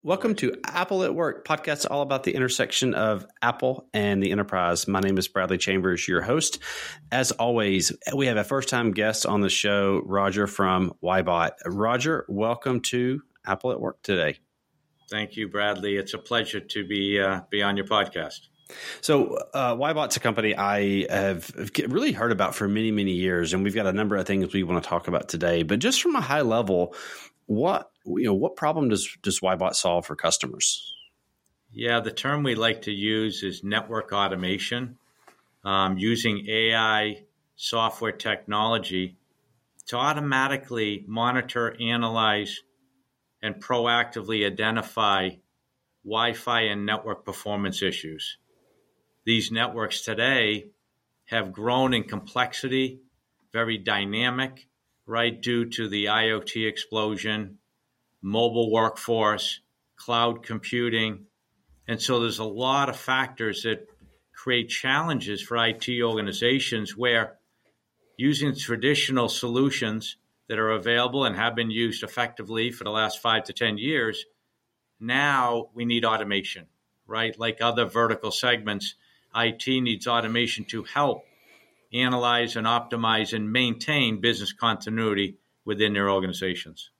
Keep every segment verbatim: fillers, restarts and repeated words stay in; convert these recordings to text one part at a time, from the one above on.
Welcome to Apple at Work, podcast all about the intersection of Apple and the enterprise. My name is Bradley Chambers, your host. As always, we have a first-time guest on the show, Roger from Wibot. Roger, welcome to Apple at Work today. Thank you, Bradley. It's a pleasure to be uh, be on your podcast. So uh, Wibot's a company I have really heard about for many, many years, and we've got a number of things we want to talk about today. But just from a high level, what you know, what problem does does Wibot solve for customers? Yeah, the term we like to use is network automation, um, using A I software technology to automatically monitor, analyze, and proactively identify Wi-Fi and network performance issues. These networks today have grown in complexity, very dynamic, right, due to the IoT explosion, mobile workforce, cloud computing. And so there's a lot of factors that create challenges for I T organizations where using traditional solutions that are available and have been used effectively for the last five to ten years, now we need automation, right? Like other vertical segments, I T needs automation to help analyze and optimize and maintain business continuity within their organizations.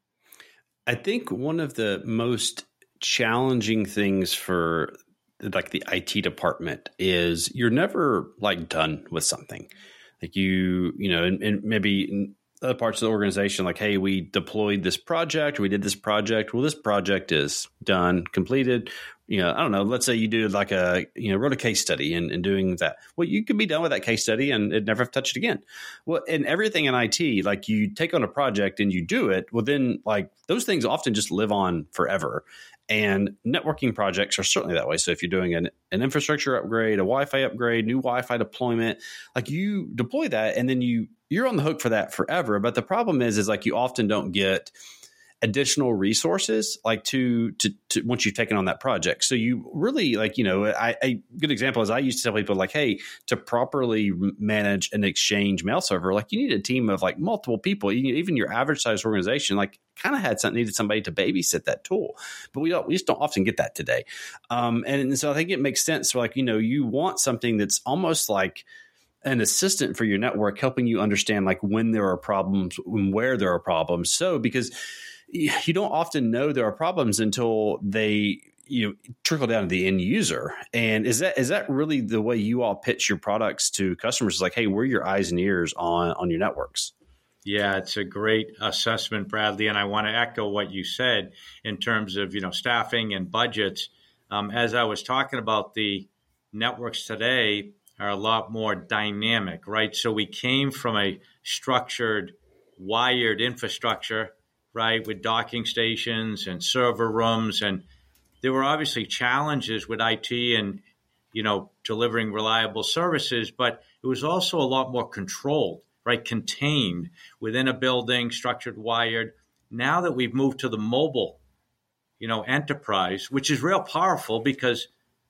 I think one of the most challenging things for like the I T department is you're never like done with something. Like you, you know, and, and maybe in other parts of the organization, like, hey, we deployed this project, we did this project. Well, this project is done, completed. You know, I don't know, let's say you do like a, you know, wrote a case study and, and doing that. Well, you could be done with that case study and it never touched again. Well, and everything in I T, like you take on a project and you do it, well, then like those things often just live on forever. And networking projects are certainly that way. So if you're doing an, an infrastructure upgrade, a Wi-Fi upgrade, new Wi-Fi deployment, like you deploy that and then you, you're on the hook for that forever. But the problem is, is like you often don't get additional resources like to, to, to once you've taken on that project. So you really like, you know, I, a good example is I used to tell people like, hey, to properly manage an Exchange mail server, like you need a team of like multiple people. You, even your average size organization, like kind of had something, needed somebody to babysit that tool, but we don't, we just don't often get that today. Um, and so I think it makes sense for like, you know, you want something that's almost like an assistant for your network, helping you understand like when there are problems and where there are problems. So because you don't often know there are problems until they, you know, trickle down to the end user. And is that is that really the way you all pitch your products to customers? It's like, hey, we're your eyes and ears on on your networks. Yeah, it's a great assessment, Bradley. And I want to echo what you said in terms of, you know, staffing and budgets. Um, as I was talking about, the networks today are a lot more dynamic, right? So we came from a structured, wired infrastructure, right, with docking stations and server rooms. And there were obviously challenges with I T and, you know, delivering reliable services, but it was also a lot more controlled, right, contained within a building, structured, wired. Now that we've moved to the mobile, you know, enterprise, which is real powerful because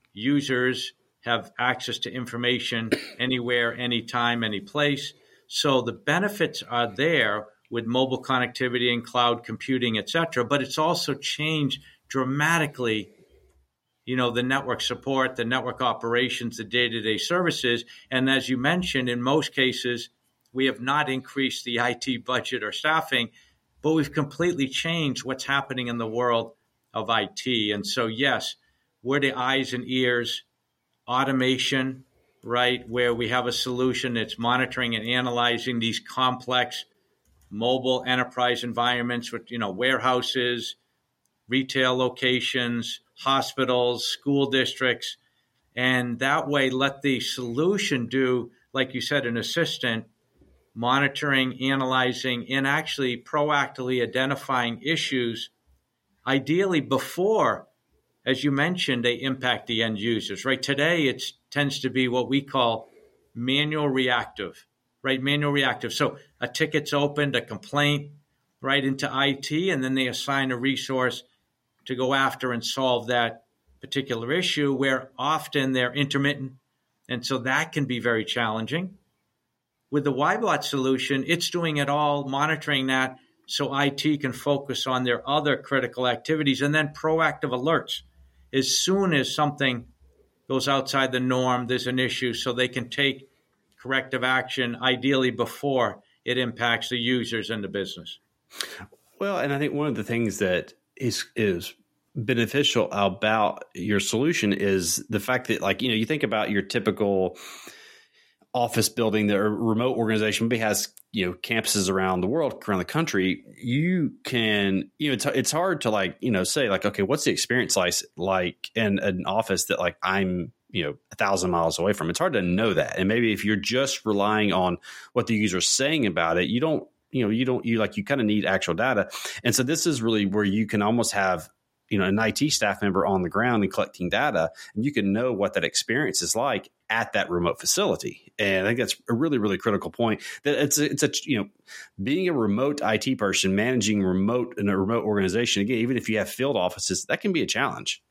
users have access to information anywhere, anytime, any place. So the benefits are there with mobile connectivity and cloud computing, et cetera. But it's also changed dramatically, you know, the network support, the network operations, the day-to-day services. And as you mentioned, in most cases, we have not increased the I T budget or staffing, but we've completely changed what's happening in the world of I T. And so, yes, we're the eyes and ears, automation, right, where we have a solution that's monitoring and analyzing these complex mobile enterprise environments with, you know, warehouses, retail locations, hospitals, school districts, and that way let the solution do, like you said, an assistant, monitoring, analyzing, and actually proactively identifying issues, ideally before, as you mentioned, they impact the end users, right? Today, it tends to be what we call manual reactive. Right, manual reactive. So a ticket's opened, a complaint, right, into I T, and then they assign a resource to go after and solve that particular issue, where often they're intermittent. And so that can be very challenging. With the Wibot solution, it's doing it all, monitoring that, so I T can focus on their other critical activities, and then proactive alerts. As soon as something goes outside the norm, there's an issue, so they can take corrective action, ideally before it impacts the users and the business. Well, and I think one of the things that is is beneficial about your solution is the fact that, like, you know, you think about your typical office building, the remote organization maybe has, you know, campuses around the world, around the country. You can, you know, it's, it's hard to, like, you know, say like, okay, what's the experience like, like in an office that, like, I'm, you know, a thousand miles away from? It's hard to know that. And maybe if you're just relying on what the user is saying about it, you don't, you know, you don't, you like, you kind of need actual data. And so this is really where you can almost have, you know, an I T staff member on the ground and collecting data, and you can know what that experience is like at that remote facility. And I think that's a really, really critical point. That it's a, it's a, you know, being a remote I T person, managing remote in a remote organization, again, even if you have field offices, that can be a challenge.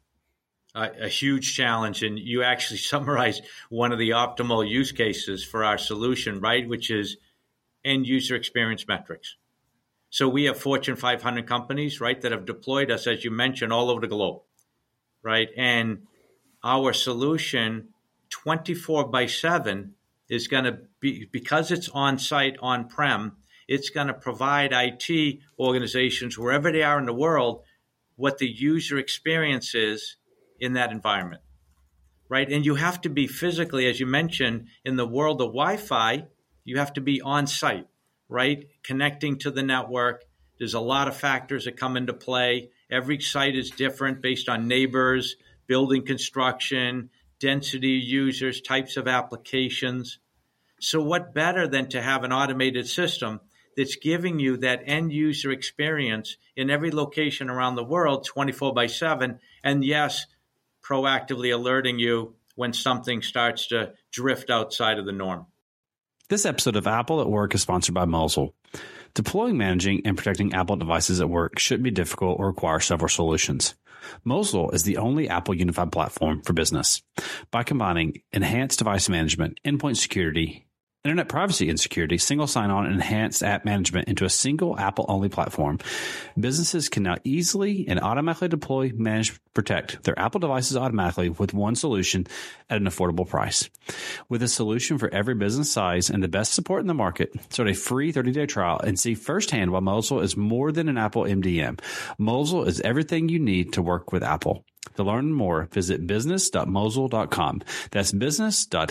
Uh, a huge challenge. And you actually summarized one of the optimal use cases for our solution, right? Which is end user experience metrics. So we have Fortune five hundred companies, right, that have deployed us, as you mentioned, all over the globe, right? And our solution twenty-four by seven is going to be, because it's on-site, on-prem, it's going to provide I T organizations wherever they are in the world what the user experience is in that environment, right? And you have to be physically, as you mentioned, in the world of Wi-Fi, you have to be on-site, right? Connecting to the network. There's a lot of factors that come into play. Every site is different based on neighbors, building construction, density users, types of applications. So what better than to have an automated system that's giving you that end user experience in every location around the world, twenty-four by seven, and yes, proactively alerting you when something starts to drift outside of the norm. This episode of Apple at Work is sponsored by Mosul. Deploying, managing, and protecting Apple devices at work shouldn't be difficult or require several solutions. Mosul is the only Apple unified platform for business. By combining enhanced device management, endpoint security, internet privacy and security, single sign-on, and enhanced app management into a single Apple-only platform, businesses can now easily and automatically deploy, manage, protect their Apple devices automatically with one solution at an affordable price. With a solution for every business size and the best support in the market, start a free thirty-day trial and see firsthand why Mosul is more than an Apple M D M. Mosul is everything you need to work with Apple. To learn more, visit business dot mosul dot com. That's business dot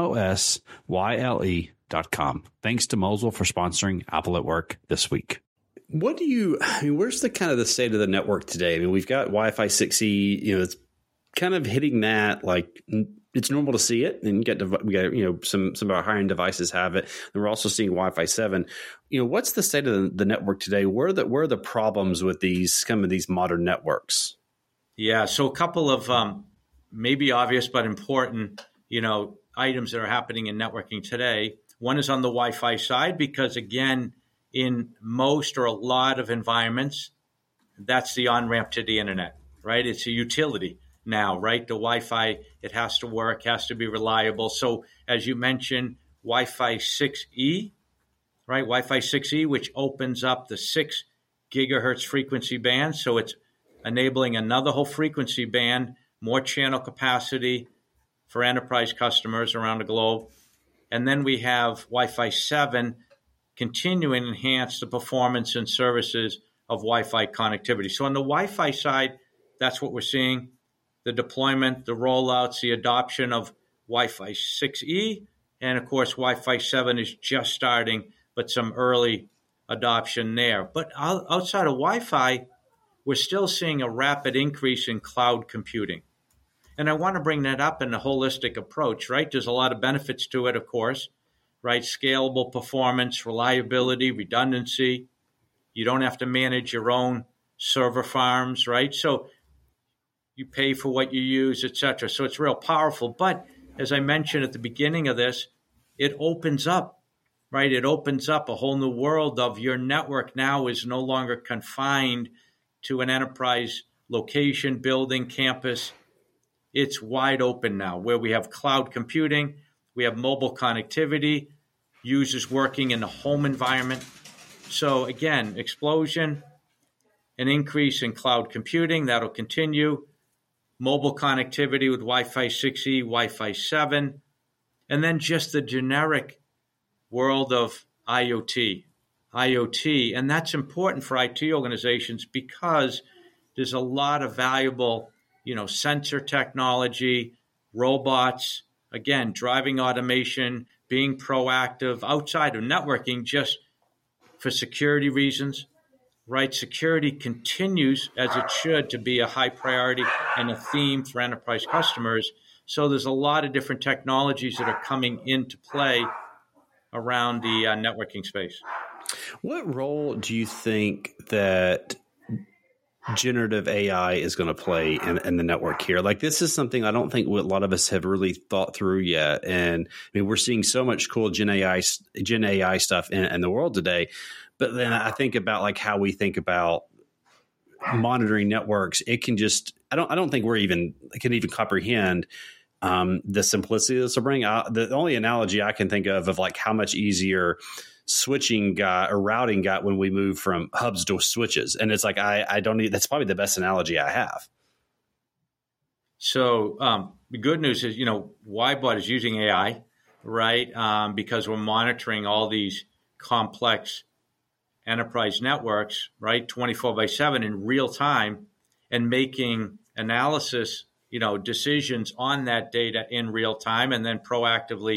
mosul dot com. Thanks to Mosul for sponsoring Apple at Work this week. What do you, I mean, where's the kind of the state of the network today? I mean, we've got Wi-Fi six E, you know, it's kind of hitting that, like, it's normal to see it, and you get, we got, you know, some, some of our high-end devices have it. And we're also seeing Wi-Fi seven. You know, what's the state of the, the network today? Where are the, where are the problems with these, some of these modern networks? Yeah, so a couple of um, maybe obvious but important, you know, items that are happening in networking today. One is on the Wi-Fi side, because again, in most or a lot of environments, that's the on-ramp to the internet, right? It's a utility now, right? The Wi-Fi, it has to work, has to be reliable. So as you mentioned, Wi-Fi six E, right? Wi-Fi six E, which opens up the six gigahertz frequency band. So it's enabling another whole frequency band, more channel capacity for enterprise customers around the globe. And then we have Wi-Fi seven continuing to enhance the performance and services of Wi-Fi connectivity. So on the Wi-Fi side, that's what we're seeing, the deployment, the rollouts, the adoption of Wi-Fi six E. And of course, Wi-Fi seven is just starting, but some early adoption there. But outside of Wi-Fi, we're still seeing a rapid increase in cloud computing. And I want to bring that up in a holistic approach, right? There's a lot of benefits to it, of course, right? Scalable performance, reliability, redundancy. You don't have to manage your own server farms, right? So you pay for what you use, et cetera. So it's real powerful. But as I mentioned at the beginning of this, it opens up, right? It opens up a whole new world of your network now is no longer confined to an enterprise location, building, campus. It's wide open now, where we have cloud computing, we have mobile connectivity, users working in the home environment, So again, explosion, an increase in cloud computing, that'll continue, mobile connectivity with Wi-Fi six E, Wi-Fi seven, and then just the generic world of IoT. IoT, and that's important for I T organizations because there's a lot of valuable, you know, sensor technology, robots, again, driving automation, being proactive outside of networking just for security reasons, right? Security continues, as it should, to be a high priority and a theme for enterprise customers. So there's a lot of different technologies that are coming into play around the uh, networking space. What role do you think that generative A I is going to play in, in the network here? Like, this is something I don't think a lot of us have really thought through yet. And I mean, we're seeing so much cool Gen A I, Gen A I stuff in, in the world today. But then I think about like how we think about monitoring networks. It can just, I don't, I don't think we're even, can even comprehend um, the simplicity this will bring. I, the only analogy I can think of, of like how much easier switching got or routing got when we moved from hubs to switches. And it's like, I, I don't need, that's probably the best analogy I have. So um, the good news is, you know, WiBot is using A I, right? Um, because we're monitoring all these complex enterprise networks, right? twenty-four by seven in real time and making analysis, you know, decisions on that data in real time and then proactively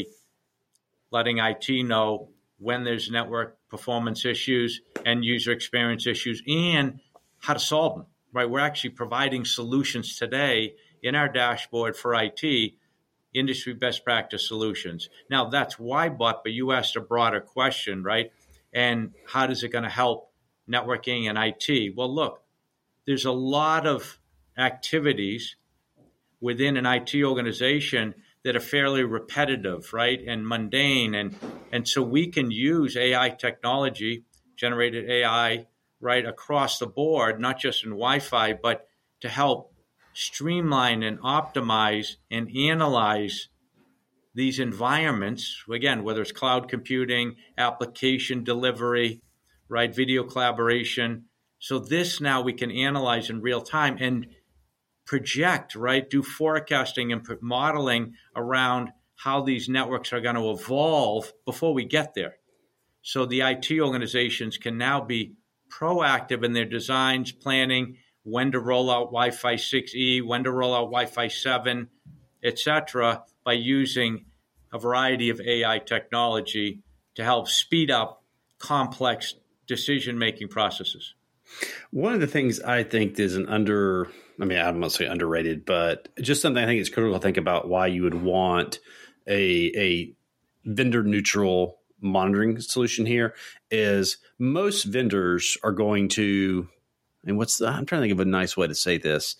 letting I T know when there's network performance issues and user experience issues and how to solve them, right? We're actually providing solutions today in our dashboard for I T, industry best practice solutions. Now, that's WiBot, but you asked a broader question, right? And how does it going to help networking and I T? Well, look, there's a lot of activities within an I T organization that are fairly repetitive, right, and mundane. And, and so we can use A I technology, generated A I, right, across the board, not just in Wi-Fi, but to help streamline and optimize and analyze these environments, again, whether it's cloud computing, application delivery, right, video collaboration. So this now we can analyze in real time and project, right, do forecasting and modeling around how these networks are going to evolve before we get there. So the I T organizations can now be proactive in their designs, planning, when to roll out Wi-Fi six E, when to roll out Wi-Fi seven, et cetera, by using a variety of A I technology to help speed up complex decision-making processes. One of the things I think is an under, I mean, I'm not saying underrated, but just something I think it's critical to think about why you would want a, a vendor neutral monitoring solution here is most vendors are going to, and what's the, I'm trying to think of a nice way to say this.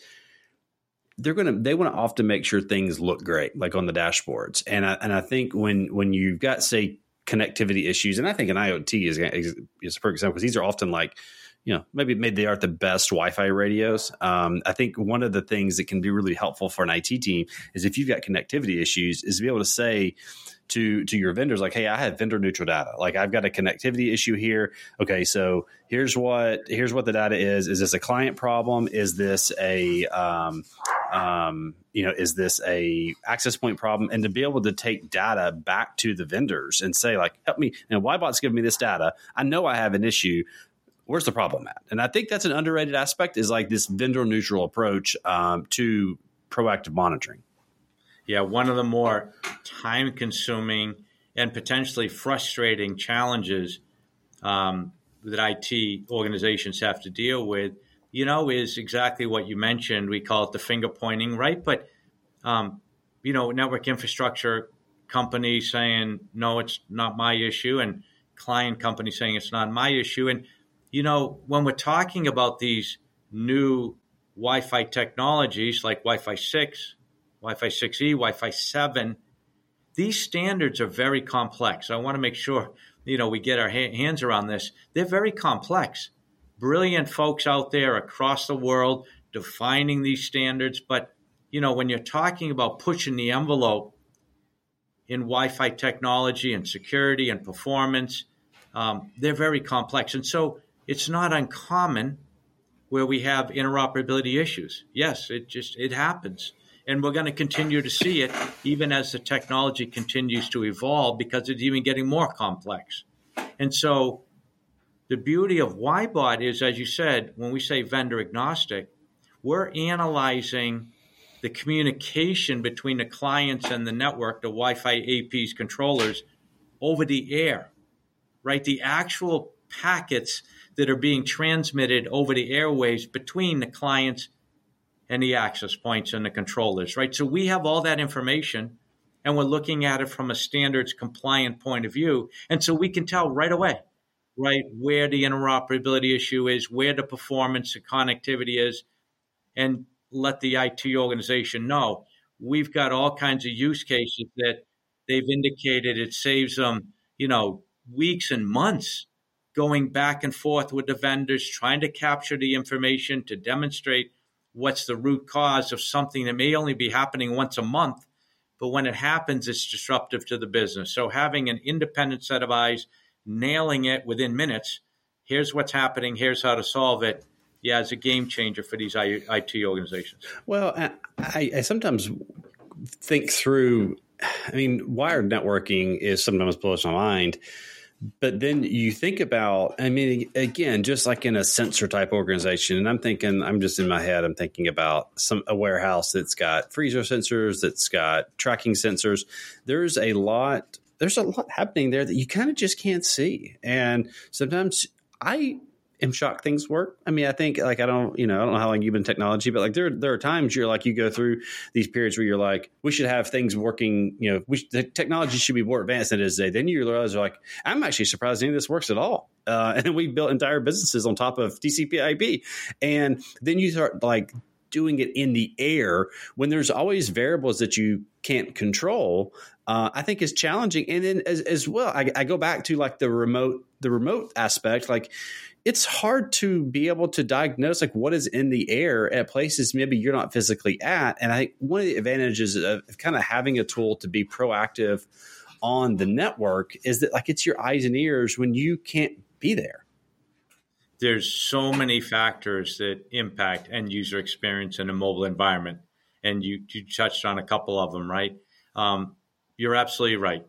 They're going to, they want to often make sure things look great, like on the dashboards. And I, and I think when, when you've got, say, connectivity issues, and I think an IoT is, is, is a perfect example because these are often like, you know, maybe maybe they aren't the best Wi-Fi radios. Um, I think one of the things that can be really helpful for an I T team is if you've got connectivity issues, is to be able to say to to your vendors, like, hey, I have vendor neutral data. Like, I've got a connectivity issue here. Okay, so here's what here's what the data is. Is this a client problem? Is this a um, um, you know, is this a access point problem? And to be able to take data back to the vendors and say, like, help me. And WiBot's giving me this data. I know I have an issue. Where's the problem at? And I think that's an underrated aspect is like this vendor neutral approach um, to proactive monitoring. Yeah, one of the more time consuming and potentially frustrating challenges um, that I T organizations have to deal with, you know, is exactly what you mentioned. We call it the finger pointing, right? But, um, you know, network infrastructure companies saying, no, it's not my issue, and client companies saying it's not my issue. And you know, when we're talking about these new Wi-Fi technologies like Wi-Fi six, Wi-Fi six E, Wi-Fi seven, these standards are very complex. I want to make sure, you know, we get our ha- hands around this. They're very complex. Brilliant folks out there across the world defining these standards. But, you know, when you're talking about pushing the envelope in Wi-Fi technology and security and performance, Um, they're very complex. And so it's not uncommon where we have interoperability issues. Yes, it just, it happens. And we're going to continue to see it even as the technology continues to evolve because it's even getting more complex. And so the beauty of WhyBot is, as you said, when we say vendor agnostic, we're analyzing the communication between the clients and the network, the Wi-Fi A Ps, controllers, over the air, right? The actual packets that are being transmitted over the airwaves between the clients and the access points and the controllers, right? So we have all that information, and we're looking at it from a standards compliant point of view. And so we can tell right away, right, where the interoperability issue is, where the performance and connectivity is, and let the I T organization know. We've got all kinds of use cases that they've indicated it saves them, you know, weeks and months going back and forth with the vendors, trying to capture the information to demonstrate what's the root cause of something that may only be happening once a month, but when it happens, it's disruptive to the business. So having an independent set of eyes, nailing it within minutes, here's what's happening, here's how to solve it, yeah, it's a game changer for these I T organizations. Well, I, I sometimes think through, I mean, wired networking is sometimes blows my mind. But then you think about, I mean, again, just like in a sensor type organization, and I'm thinking, I'm just in my head, I'm thinking about some a warehouse that's got freezer sensors, that's got tracking sensors. There's a lot, there's a lot happening there that you kind of just can't see. And sometimes I am shocked things work. I mean, I think like, I don't, you know, I don't know how long you've been in technology, but like there, there are times you're like, you go through these periods where you're like, we should have things working, you know, we, the technology should be more advanced than it is today. Then you realize you're like, I'm actually surprised any of this works at all. Uh, and we built entire businesses on top of T C P I P. And then you start like doing it in the air when there's always variables that you can't control. Uh, I think is challenging. And then as, as well, I, I go back to like the remote, the remote aspect, like, it's hard to be able to diagnose like what is in the air at places maybe you're not physically at. And I think one of the advantages of kind of having a tool to be proactive on the network is that like it's your eyes and ears when you can't be there. There's so many factors that impact end user experience in a mobile environment. And you, you touched on a couple of them, right? Um, you're absolutely right.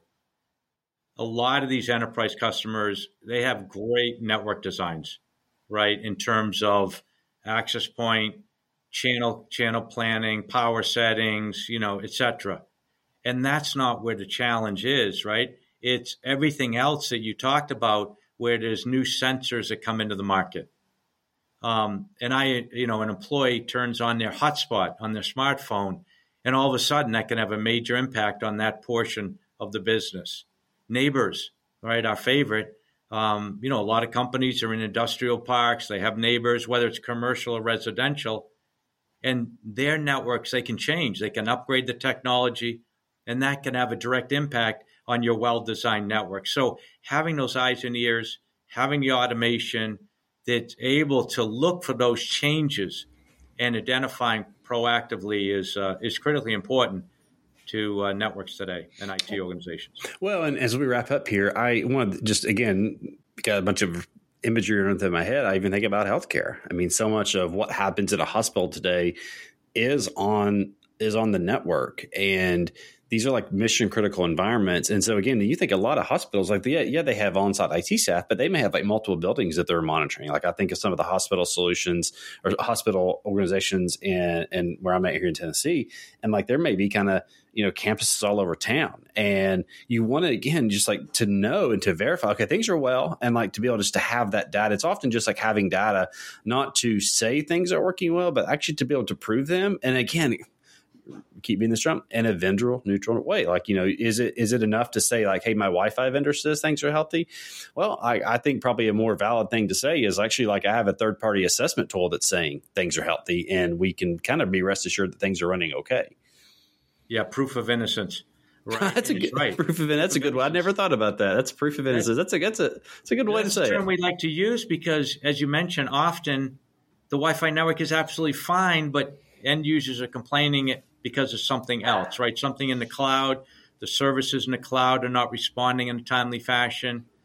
A lot of these enterprise customers, they have great network designs, right? In terms of access point, channel, channel planning, power settings, you know, et cetera. And that's not where the challenge is, right? It's everything else that you talked about where there's new sensors that come into the market. Um, and I, you know, an employee turns on their hotspot on their smartphone, and all of a sudden that can have a major impact on that portion of the business. Neighbors, right? Our favorite. Um, you know, a lot of companies are in industrial parks. They have neighbors, whether it's commercial or residential, and their networks, they can change. They can upgrade the technology, and that can have a direct impact on your well-designed network. So having those eyes and ears, having the automation that's able to look for those changes and identifying proactively is uh, is critically important to uh, networks today and I T organizations. Well, and as we wrap up here, I want to just, again, got a bunch of imagery running through my head. I even think about healthcare. I mean, so much of what happens at a hospital today is on is on the network. And these are like mission critical environments. And so again, you think a lot of hospitals, like, yeah, yeah, they have on-site I T staff, but they may have like multiple buildings that they're monitoring. Like I think of some of the hospital solutions or hospital organizations in, in where I'm at here in Tennessee. And like, there may be kind of, you know, campuses all over town. And you want to, again, just like to know and to verify, okay, things are well. And like to be able just to have that data. It's often just like having data, not to say things are working well, but actually to be able to prove them. And again, keep being this drum in a vendor neutral way. Like, you know, is it is it enough to say like, hey, my Wi-Fi vendor says things are healthy? Well, I, I think probably a more valid thing to say is actually like I have a third party assessment tool that's saying things are healthy, and we can kind of be rest assured that things are running okay. Yeah, proof of innocence. Right. That's a good right. proof of innocence. That's a good one. I never thought about that. That's proof of innocence. That's a that's a that's a good way That's to say a term it. we like to use because, as you mentioned, often the Wi-Fi network is absolutely fine, but end users are complaining because of something else, right? Something in the cloud, the services in the cloud are not responding in a timely fashion.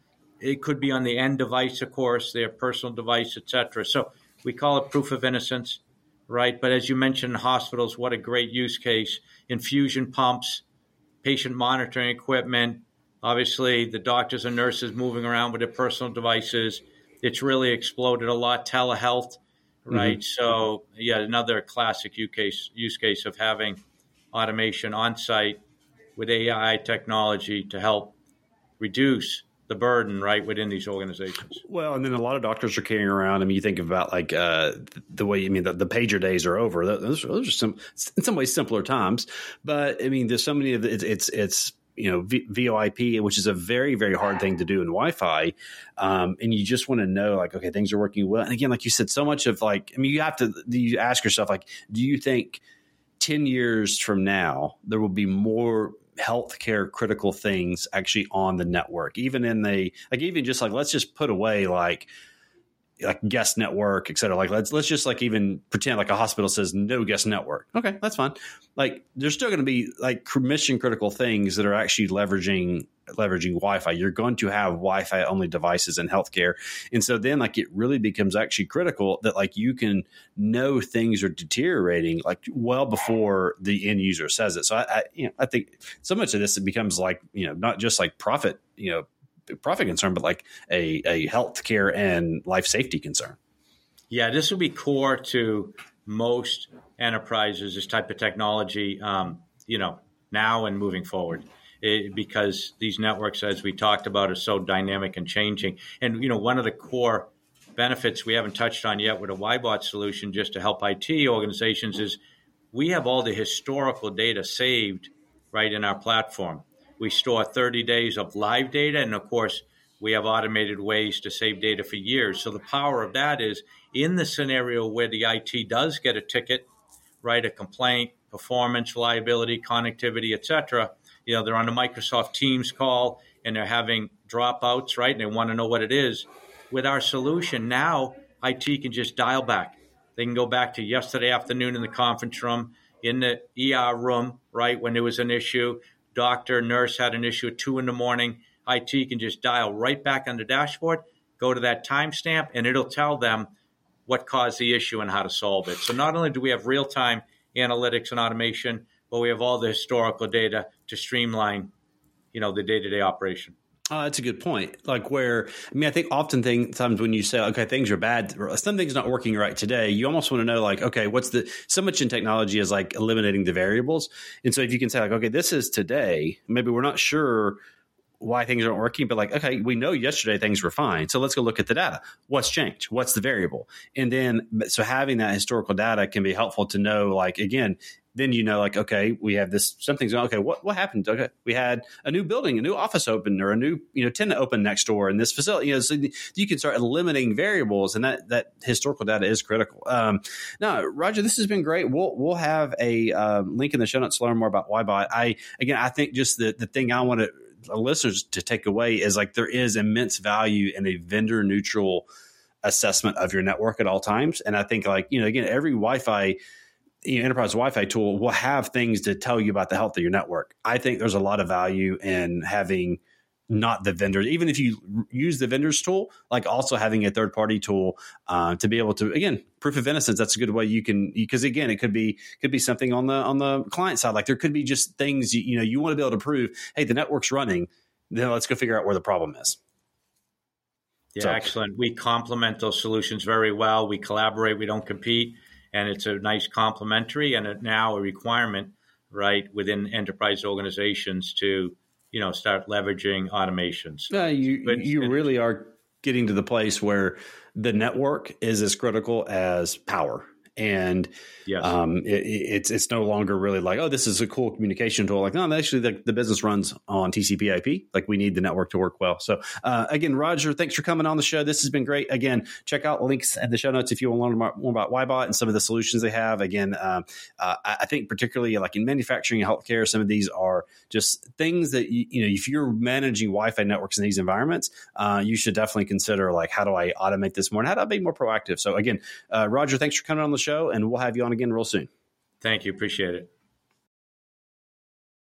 it could be on the end device, of course, their personal device, et cetera. So we call it proof of innocence, right? But as you mentioned, in hospitals, what a great use case. Infusion pumps, patient monitoring equipment, obviously the doctors and nurses moving around with their personal devices. It's really exploded a lot. Telehealth, right? Mm-hmm. So, yeah, another classic use case, use case of having automation on site with A I technology to help reduce the burden, right, within these organizations. Well, and then a lot of doctors are carrying around. I mean, you think about like uh, the way, I mean, the, the pager days are over. Those, those are some, in some ways, simpler times. But I mean, there's so many of the, it's, it's, it's you know, v, VoIP, which is a very, very hard thing to do in Wi-Fi. Um, and you just want to know, like, okay, things are working well. And again, like you said, so much of like, I mean, you have to, you ask yourself, like, do you think ten years from now, there will be more healthcare critical things actually on the network, even in the, like, even just like, let's just put away like, like guest network, et cetera. Like, let's, let's just like even pretend like a hospital says no guest network. Okay, that's fine. Like, there's still going to be like mission critical things that are actually leveraging, leveraging Wi-Fi. You're going to have Wi-Fi only devices in healthcare. And so then like it really becomes actually critical that like you can know things are deteriorating like well before the end user says it. So I, I you know, I think so much of this, it becomes like, you know, not just like profit, you know, profit concern, but like a, a healthcare and life safety concern. Yeah, this will be core to most enterprises, this type of technology, um, you know, now and moving forward, it, because these networks, as we talked about, are so dynamic and changing. And, you know, one of the core benefits we haven't touched on yet with a WhyBot solution, just to help I T organizations, is we have all the historical data saved right in our platform. We store thirty days of live data, and of course, we have automated ways to save data for years. So the power of that is in the scenario where the I T does get a ticket, right, a complaint, performance, reliability, connectivity, et cetera, you know, they're on a Microsoft Teams call and they're having dropouts, right, and they want to know what it is. With our solution, now I T can just dial back. They can go back to yesterday afternoon in the conference room, in the E R room, right, when there was an issue. Doctor, nurse had an issue at two in the morning. I T can just dial right back on the dashboard, go to that timestamp, and it'll tell them what caused the issue and how to solve it. So not only do we have real-time analytics and automation, but we have all the historical data to streamline, you know, the day-to-day operation. Oh, that's a good point. Like where, I mean, I think often things, times when you say, okay, things are bad, something's not working right today, you almost want to know like, okay, what's the, so much in technology is like eliminating the variables. And so if you can say like, okay, this is today, maybe we're not sure why things aren't working, but like, okay, we know yesterday things were fine. So let's go look at the data. What's changed? What's the variable? And then, so having that historical data can be helpful to know, like, again, then you know, like, okay, we have this, something's okay. What what happened? Okay, we had a new building, a new office open, or a new you know tenant open next door in this facility. You know, so you can start eliminating variables, and that that historical data is critical. Um, now, Roger, this has been great. We'll we'll have a uh, link in the show notes to learn more about WhyBot. I again, I think just the the thing I want to listeners to take away is like there is immense value in a vendor neutral assessment of your network at all times, and I think like you know again, every Wi-Fi. You know, enterprise Wi-Fi tool will have things to tell you about the health of your network. I think there's a lot of value in having not the vendor, even if you use the vendor's tool, like also having a third party tool uh, to be able to, again, proof of innocence. That's a good way you can, because again, it could be could be something on the on the client side. Like there could be just things you, you know you want to be able to prove. Hey, the network's running. Then let's go figure out where the problem is. Yeah, so. Excellent. We complement those solutions very well. We collaborate. We don't compete. And it's a nice complementary and a, now a requirement, right, within enterprise organizations to, you know, start leveraging automations. Yeah, you but, you really are getting to the place where the network is as critical as power. And yes. um, it, it's it's no longer really like, oh, this is a cool communication tool. Like, no, actually, the, the business runs on T C P I P. Like, we need the network to work well. So, uh, again, Roger, thanks for coming on the show. This has been great. Again, check out links in the show notes if you want to learn more, more about WhyBot and some of the solutions they have. Again, um, uh, I think particularly like in manufacturing and healthcare, some of these are just things that, you, you know, if you're managing Wi-Fi networks in these environments, uh, you should definitely consider, like, how do I automate this more and how do I be more proactive? So, again, uh, Roger, thanks for coming on the show, and we'll have you on again real soon. Thank you. Appreciate it.